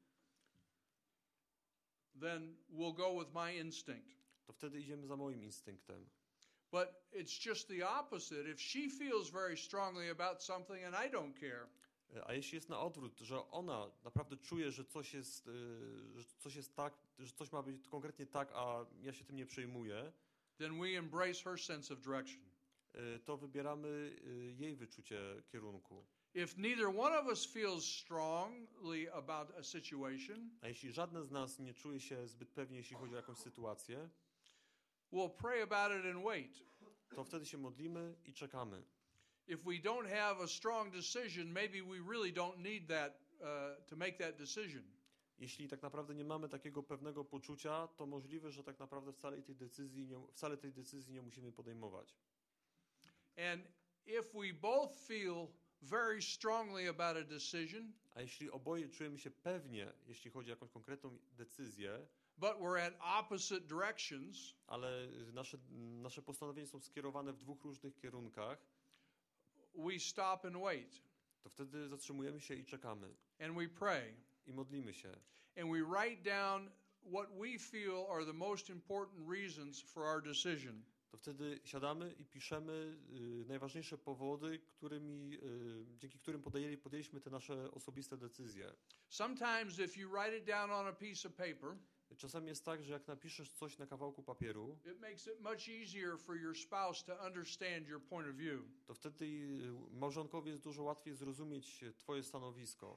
then we'll go with my instinct. to wtedy idziemy za moim instynktem. But it's just the opposite. If she feels very strongly about something and I don't care, A jeśli jest na odwrót, że ona naprawdę czuje, że coś jest tak, że coś ma być konkretnie tak, a ja się tym nie przejmuję, then we embrace her sense of direction. to wybieramy jej wyczucie kierunku. If neither one of us feels strongly about a situation, A jeśli żadne z nas nie czuje się zbyt pewnie, jeśli chodzi o jakąś sytuację, we'll pray about it and wait. to wtedy się modlimy i czekamy. If we don't have a strong decision, maybe we really don't need that to make that decision. Jeśli tak naprawdę nie mamy takiego pewnego poczucia, to możliwe, że tak naprawdę wcale tej decyzji nie musimy podejmować. And if we both feel very strongly about a decision, A jeśli oboje czujemy się pewnie, jeśli chodzi o jakąś konkretną decyzję, but we're at opposite directions, ale nasze postanowienia są skierowane w dwóch różnych kierunkach, we stop and wait, to wtedy zatrzymujemy się i czekamy. and we pray, I modlimy się. and we write down what we feel are the most important reasons for our decision. To wtedy siadamy i piszemy najważniejsze powody, dzięki którym podjęliśmy te nasze osobiste decyzje. Sometimes if you write it down on a piece of paper, Czasami jest tak, że jak napiszesz coś na kawałku papieru, it makes it much easier for your spouse to understand your point of view. to wtedy małżonkowi jest dużo łatwiej zrozumieć twoje stanowisko.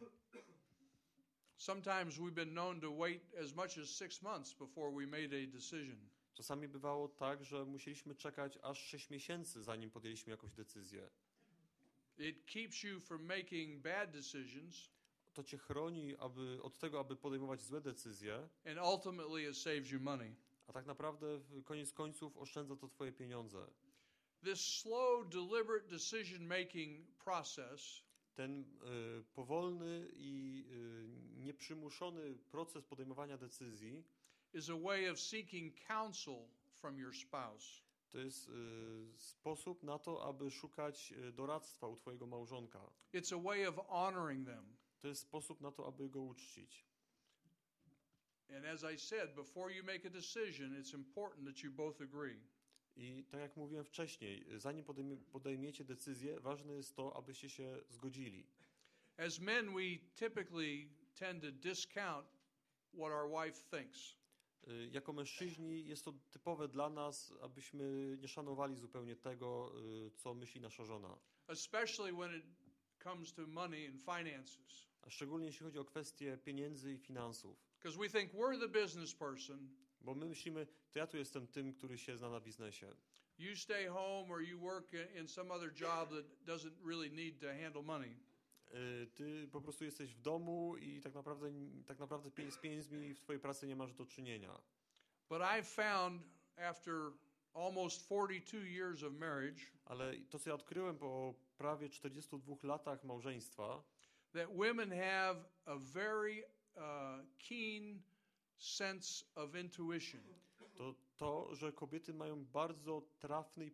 Sometimes we've been known to wait as much as 6 months before we made a decision. Czasami bywało tak, że musieliśmy czekać aż 6 miesięcy, zanim podjęliśmy jakąś decyzję. It keeps you from making bad decisions, To cię chroni od tego, aby podejmować złe decyzje, and ultimately it saves you money. a tak naprawdę koniec końców oszczędza to twoje pieniądze. This slow, deliberate decision-making process Ten powolny i nieprzymuszony proces podejmowania decyzji is a way of seeking counsel from your spouse. to jest sposób na to, aby szukać doradztwa u twojego małżonka. It's a way of honoring them. To jest sposób na to, aby go uczcić. And as I said, before you make a decision, it's important that you both agree. I tak jak mówiłem wcześniej, zanim podejmiecie decyzję, ważne jest to, abyście się zgodzili. As men, we typically tend to discount what our wife thinks. Jako mężczyźni jest to typowe dla nas, abyśmy nie szanowali zupełnie tego, co myśli nasza żona. Especially when it comes to money and finances. A szczególnie jeśli chodzi o kwestie pieniędzy i finansów. Because we think we're the business person. Bo my myślimy, to ja tu jestem tym, który się zna na biznesie. You stay home or you work in some other job that doesn't really need to handle money. Ty po prostu jesteś w domu i tak naprawdę z pieniędzmi w twojej pracy nie masz do czynienia. But I've found after almost 42 years of marriage Ale to, co ja odkryłem po prawie 42 latach małżeństwa, that women have a very keen sense of intuition. to, że kobiety mają bardzo trafne i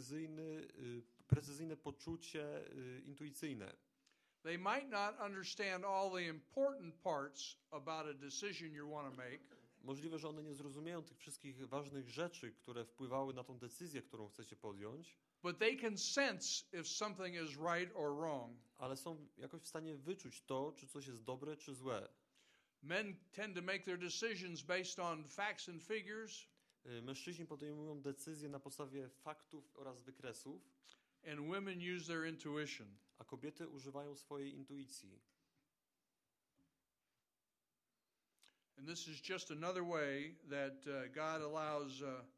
precyzyjne poczucie intuicyjne. They might not understand all the important parts about a decision you want to make, Możliwe, że one nie zrozumieją tych wszystkich ważnych rzeczy, które wpływały na tą decyzję, którą chcecie podjąć, but they can sense if something is right or wrong. ale są jakoś w stanie wyczuć to, czy coś jest dobre, czy złe. Men tend to make their decisions based on facts and figures, Mężczyźni podejmują decyzje na podstawie faktów oraz wykresów, and women use their intuition. a kobiety używają swojej intuicji. And this is just another way that God allows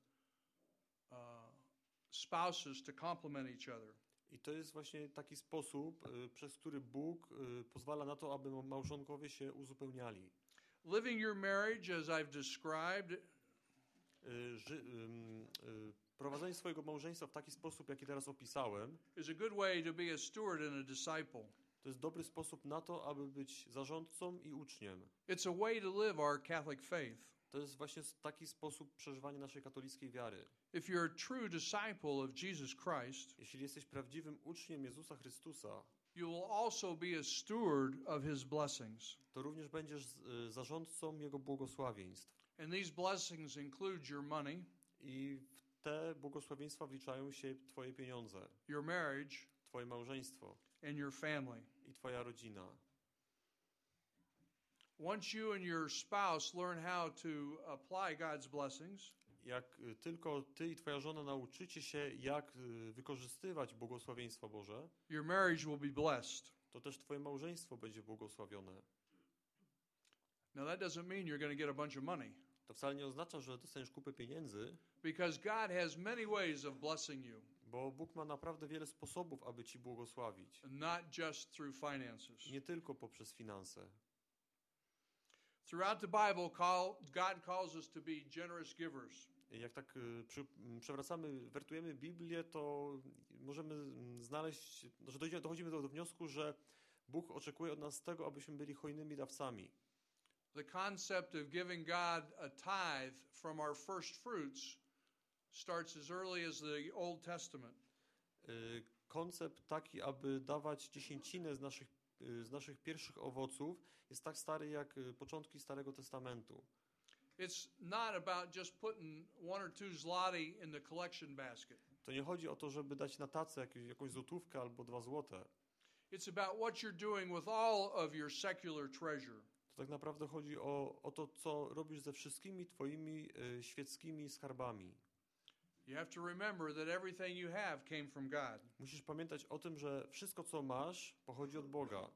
spouses to complement each other. I to jest właśnie taki sposób, przez który Bóg pozwala na to, aby małżonkowie się uzupełniali. Living your marriage as I've described Prowadzenie swojego małżeństwa w taki sposób, jaki teraz opisałem, is a good way to be a steward and a disciple. to jest dobry sposób na to, aby być zarządcą i uczniem. It's a way to live our Catholic faith. To jest właśnie taki sposób przeżywania naszej katolickiej wiary. If you're a true disciple of Jesus Christ, Jeśli jesteś prawdziwym uczniem Jezusa Chrystusa, you will also be a steward of His blessings. to również będziesz zarządcą Jego błogosławieństw. And these blessings include your money, I w te błogosławieństwa wliczają się Twoje pieniądze, your marriage, Twoje małżeństwo and your family. i Twoja rodzina. Once you and your spouse learn how to apply God's blessings, Jak tylko Ty i Twoja żona nauczycie się, jak wykorzystywać błogosławieństwo Boże, your marriage will be blessed. to też Twoje małżeństwo będzie błogosławione. Now that doesn't mean you're going to get a bunch of money, To wcale nie oznacza, że dostaniesz kupę pieniędzy, because God has many ways of blessing you, bo Bóg ma naprawdę wiele sposobów, aby Ci błogosławić. not just through finances. Nie tylko poprzez finanse. Throughout the Bible, God calls us to be generous givers. Jak tak wertujemy Biblię, to możemy znaleźć, że dochodzimy do wniosku, że Bóg oczekuje od nas tego, abyśmy byli hojnymi dawcami. The concept of giving God a tithe from our first fruits starts as early as the Old Testament. Koncept taki, aby dawać dziesięcinę z naszych pierwszych owoców, jest tak stary jak początki Starego Testamentu. It's not about just putting 1 or 2 zloty in the collection basket. To nie chodzi o to, żeby dać na tacę jakąś złotówkę albo 2 złote. It's about what you're doing with all of your secular treasure. To tak naprawdę chodzi o to, co robisz ze wszystkimi Twoimi świeckimi skarbami. You have to remember that everything you have came from God. Musisz pamiętać o tym, że wszystko, co masz, pochodzi od Boga.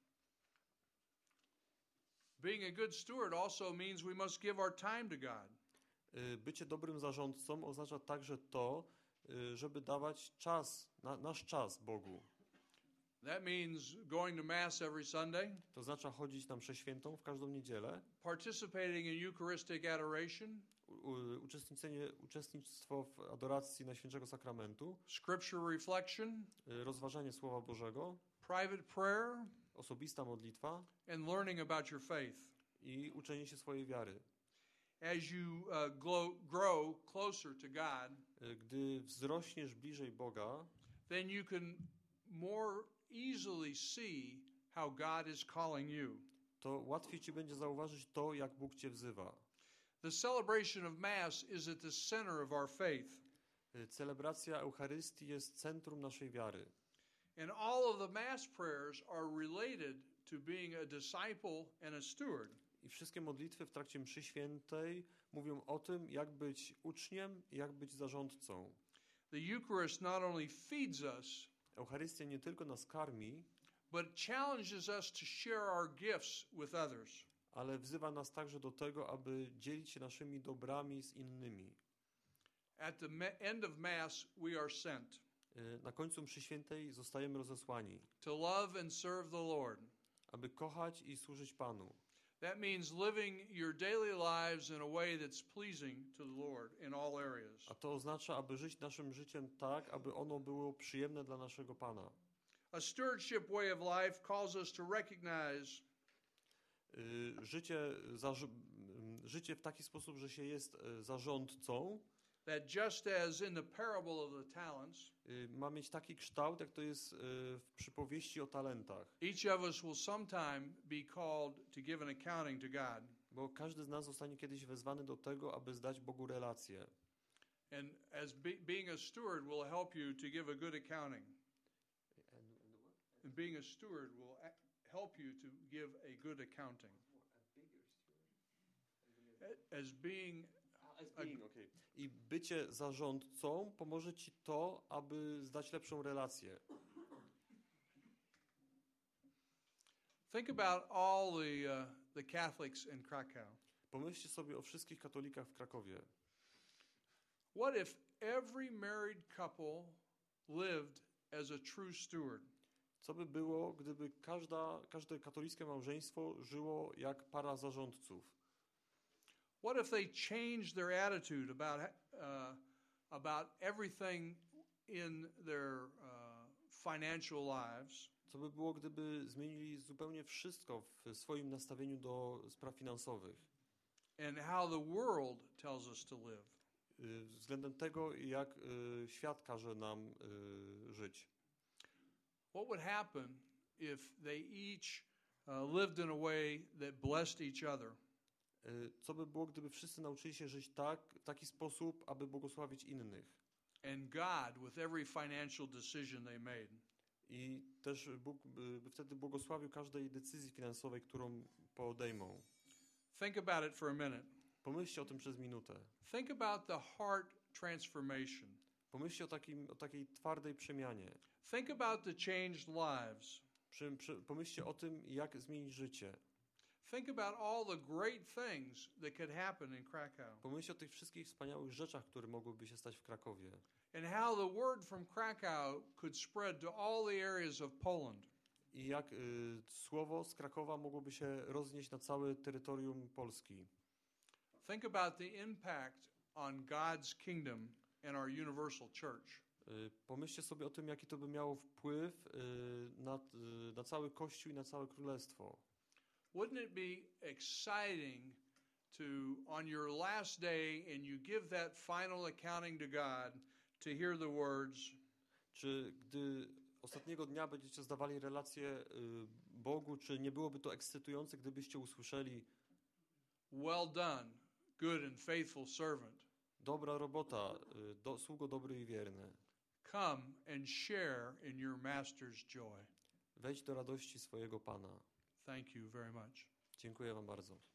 Being a good steward also means we must give our time to God. Bycie dobrym zarządcą oznacza także to, żeby dawać nasz czas Bogu. That means going to Mass every Sunday, To oznacza chodzić na mszę świętą w każdą niedzielę, participating in Eucharistic adoration, uczestnictwo w adoracji Najświętszego Sakramentu, scripture reflection, rozważanie Słowa Bożego, private prayer, osobista modlitwa and learning about your faith. i uczenie się swojej wiary. As you grow closer to God, Gdy wzrośniesz bliżej Boga, then you can more easily see how God is calling you. to łatwiej Ci będzie zauważyć to, jak Bóg Cię wzywa. The celebration of Mass is at the center of our faith. Celebracja Eucharystii jest centrum naszej wiary. And all of the Mass prayers are related to being a disciple and a steward. I wszystkie modlitwy w trakcie mszy świętej mówią o tym, jak być uczniem i jak być zarządcą. The Eucharist not only feeds us, Eucharystia nie tylko nas karmi, but challenges us to share our gifts with others. ale wzywa nas także do tego, aby dzielić się naszymi dobrami z innymi. At the end of Mass, we are sent Na końcu mszy świętej zostajemy rozesłani, to love and serve the Lord. aby kochać i służyć Panu. That means living your daily lives in a way that's pleasing to the Lord in all areas. A to oznacza, aby żyć naszym życiem tak, aby ono było przyjemne dla naszego Pana. A stewardship way of life calls us to recognize Życie w taki sposób, że się jest zarządcą, that just as in the parable of the talents, ma mieć taki kształt, jak to jest w przypowieści o talentach. each of us will sometime be called to give an accounting to God. Bo każdy z nas zostanie kiedyś wezwany do tego, aby zdać Bogu relację. And as being a steward will help you to give a good accounting. And being a steward will help you to give a good accounting. As being Okay. I bycie zarządcą pomoże ci to, aby zdać lepszą relację. Think about all the Catholics in Krakow. Pomyślcie sobie o wszystkich katolikach w Krakowie. What if every married couple lived as a true steward? Co by było, gdyby każde katolickie małżeństwo żyło jak para zarządców? What if they changed their attitude about everything in their financial lives? Co by było, gdyby zmienili zupełnie wszystko w swoim nastawieniu do spraw finansowych? And how the world tells us to live. Względem tego, jak świat każe nam żyć. What would happen if they each lived in a way that blessed each other? Co by było, gdyby wszyscy nauczyli się żyć w taki sposób, aby błogosławić innych? And God with every financial decision they made. I też Bóg by wtedy błogosławił każdej decyzji finansowej, którą podejmą. Think about it for a minute. Pomyślcie o tym przez minutę. Think about the heart transformation. Pomyślcie o takiej twardej przemianie. Think about the changed lives. Pomyślcie o tym, jak zmienić życie. Think about all the great things that could happen in Krakow. Pomyślcie o tych wszystkich wspaniałych rzeczach, które mogłyby się stać w Krakowie. And how the word from Krakow could spread to all the areas of Poland. I jak słowo z Krakowa mogłoby się roznieść na całe terytorium Polski. Think about the impact on God's kingdom and our universal church. Pomyślcie sobie o tym, jaki to by miało wpływ na cały Kościół i na całe Królestwo. Wouldn't it be exciting to, on your last day, and you give that final accounting to God, to hear the words, Czy gdy ostatniego dnia będziecie zdawali relację Bogu, czy nie byłoby to ekscytujące, gdybyście usłyszeli: well done, good and faithful servant. Dobra robota, sługo dobry i wierny. Come and share in your master's joy. Wejdź do radości swojego Pana. Thank you very much. Dziękuję wam bardzo.